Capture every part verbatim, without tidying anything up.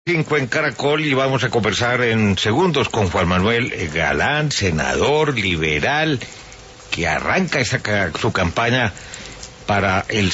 Cinco en Caracol y vamos a conversar en segundos con Juan Manuel Galán, senador liberal, que arranca esta, su campaña para el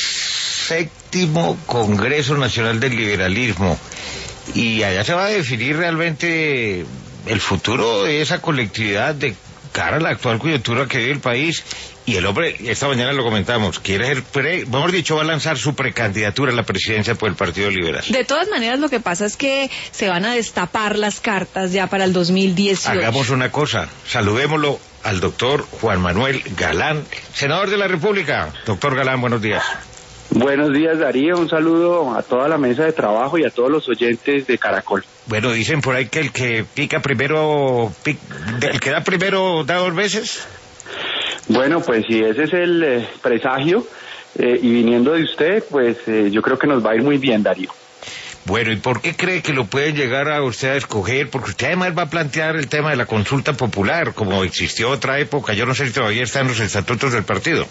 séptimo Congreso Nacional del Liberalismo. Y allá se va a definir realmente el futuro de esa colectividad de cara a la actual coyuntura que vive el país. Y el hombre, esta mañana lo comentamos, quiere ser pre, mejor dicho, va a lanzar su precandidatura a la presidencia por el Partido Liberal. De todas maneras, lo que pasa es que se van a destapar las cartas ya para el dos mil dieciocho. Hagamos una cosa, saludémoslo al doctor Juan Manuel Galán, senador de la República. Doctor Galán, buenos días. Buenos días, Darío, un saludo a toda la mesa de trabajo y a todos los oyentes de Caracol. Bueno, dicen por ahí que el que pica primero, pic, el que da primero da dos veces. Bueno, pues si ese es el eh, presagio, eh, y viniendo de usted, pues eh, yo creo que nos va a ir muy bien, Darío. Bueno, ¿y por qué cree que lo pueden llegar a usted a escoger? Porque usted además va a plantear el tema de la consulta popular, como existió otra época, yo no sé si todavía está en los estatutos del partido.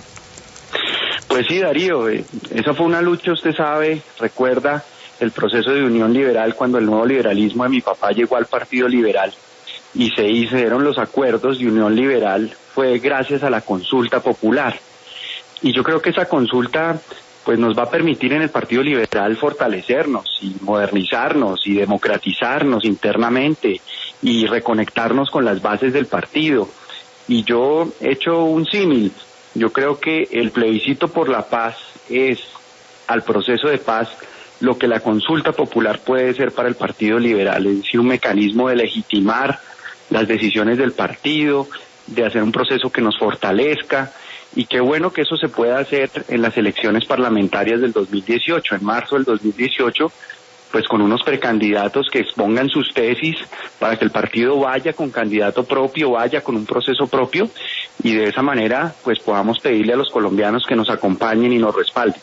Pues sí, Darío, eh, esa fue una lucha, usted sabe, recuerda el proceso de unión liberal cuando el nuevo liberalismo de mi papá llegó al Partido Liberal y se hicieron los acuerdos de unión liberal, fue gracias a la consulta popular. Y yo creo que esa consulta pues nos va a permitir en el Partido Liberal fortalecernos y modernizarnos y democratizarnos internamente y reconectarnos con las bases del partido. Y yo he hecho un símil, yo creo que el plebiscito por la paz es al proceso de paz lo que la consulta popular puede ser para el Partido Liberal, es decir, un mecanismo de legitimar las decisiones del partido, de hacer un proceso que nos fortalezca, y qué bueno que eso se pueda hacer en las elecciones parlamentarias del dos mil dieciocho, en marzo del dos mil dieciocho, pues con unos precandidatos que expongan sus tesis para que el partido vaya con candidato propio, vaya con un proceso propio, y de esa manera pues podamos pedirle a los colombianos que nos acompañen y nos respalden.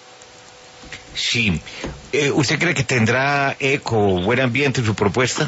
Sí. Eh, ¿Usted cree que tendrá eco, buen ambiente en su propuesta?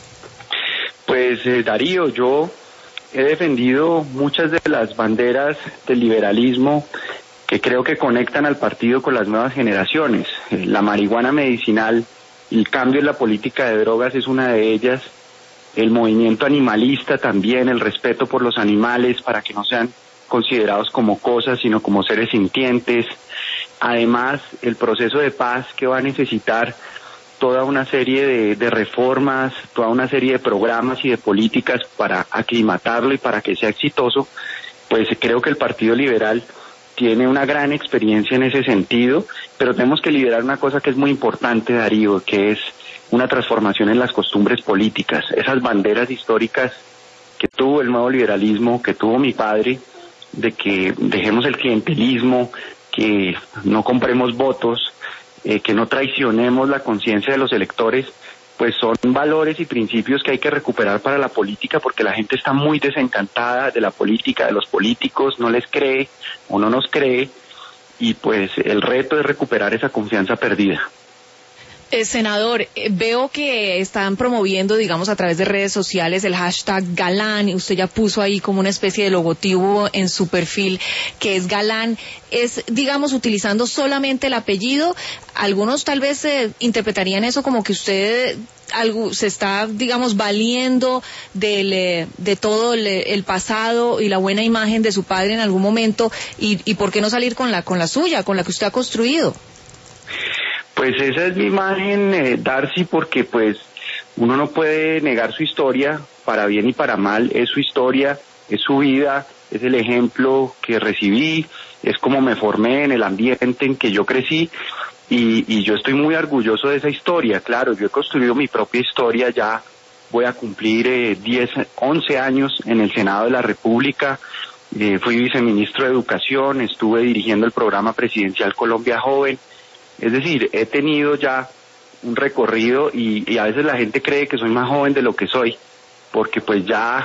Pues eh, Darío, yo he defendido muchas de las banderas del liberalismo que creo que conectan al partido con las nuevas generaciones. Eh, la marihuana medicinal, el cambio en la política de drogas es una de ellas, el movimiento animalista también, el respeto por los animales para que no sean considerados como cosas, sino como seres sintientes. Además, el proceso de paz que va a necesitar toda una serie de, de reformas, toda una serie de programas y de políticas para aclimatarlo y para que sea exitoso, pues creo que el Partido Liberal tiene una gran experiencia en ese sentido, pero tenemos que liderar una cosa que es muy importante, Darío, que es una transformación en las costumbres políticas. Esas banderas históricas que tuvo el nuevo liberalismo, que tuvo mi padre, de que dejemos el clientelismo, que no compremos votos, Eh, que no traicionemos la conciencia de los electores, pues son valores y principios que hay que recuperar para la política, porque la gente está muy desencantada de la política, de los políticos, no les cree o no nos cree, y pues el reto es recuperar esa confianza perdida. Eh, senador, eh, veo que están promoviendo, digamos, a través de redes sociales el hashtag Galán, y usted ya puso ahí como una especie de logotipo en su perfil que es Galán. Es, digamos, utilizando solamente el apellido. Algunos tal vez eh, interpretarían eso como que usted algo, se está, digamos, valiendo del, eh, de todo el, el pasado y la buena imagen de su padre en algún momento, y, y ¿por qué no salir con la, con la suya, con la que usted ha construido? Pues esa es mi imagen, eh, Darcy, porque pues uno no puede negar su historia, para bien y para mal, es su historia, es su vida, es el ejemplo que recibí, es como me formé en el ambiente en que yo crecí, y, y yo estoy muy orgulloso de esa historia. Claro, yo he construido mi propia historia, ya voy a cumplir eh, diez, once años en el Senado de la República, eh, fui viceministro de Educación, estuve dirigiendo el programa presidencial Colombia Joven. Es decir, he tenido ya un recorrido y, y a veces la gente cree que soy más joven de lo que soy, porque pues ya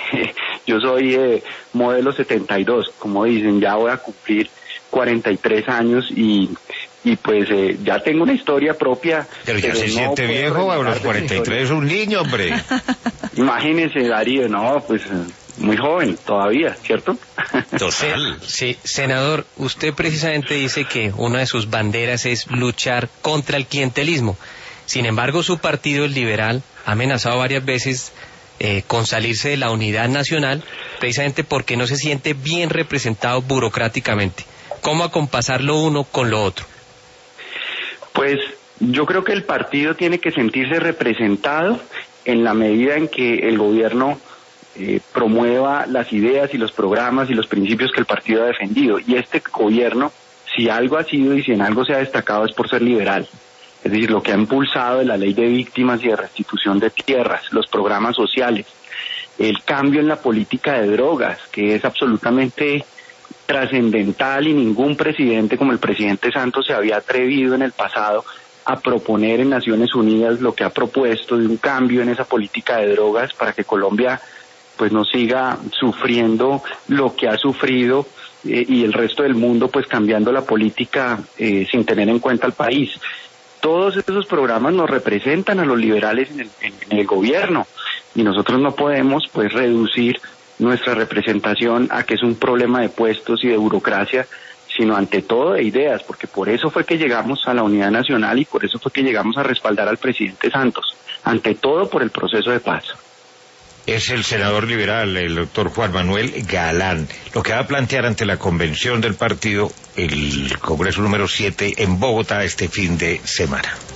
yo soy eh, modelo setenta y dos, como dicen, ya voy a cumplir cuarenta y tres años y, y pues eh, ya tengo una historia propia. Pero ya pero se no siente viejo, a los cuarenta y tres es un niño, hombre. Imagínese, Darío, no, pues muy joven todavía, ¿cierto? Total. Sí, senador, usted precisamente dice que una de sus banderas es luchar contra el clientelismo. Sin embargo, su partido, el liberal, ha amenazado varias veces eh, con salirse de la unidad nacional, precisamente porque no se siente bien representado burocráticamente. ¿Cómo acompasar lo uno con lo otro? Pues yo creo que el partido tiene que sentirse representado en la medida en que el gobierno eh, promueva las ideas y los programas y los principios que el partido ha defendido. Y este gobierno, si algo ha sido y si en algo se ha destacado, es por ser liberal. Es decir, lo que ha impulsado es la ley de víctimas y de restitución de tierras, los programas sociales, el cambio en la política de drogas, que es absolutamente trascendental, y ningún presidente como el presidente Santos se había atrevido en el pasado a proponer en Naciones Unidas lo que ha propuesto de un cambio en esa política de drogas para que Colombia pues no siga sufriendo lo que ha sufrido eh, y el resto del mundo pues cambiando la política eh, sin tener en cuenta al país. Todos esos programas nos representan a los liberales en el, en, en el gobierno, y nosotros no podemos pues reducir nuestra representación a que es un problema de puestos y de burocracia, sino ante todo de ideas, porque por eso fue que llegamos a la unidad nacional y por eso fue que llegamos a respaldar al presidente Santos, ante todo por el proceso de paz. Es el senador liberal, el doctor Juan Manuel Galán, lo que va a plantear ante la convención del partido, el Congreso número siete en Bogotá este fin de semana.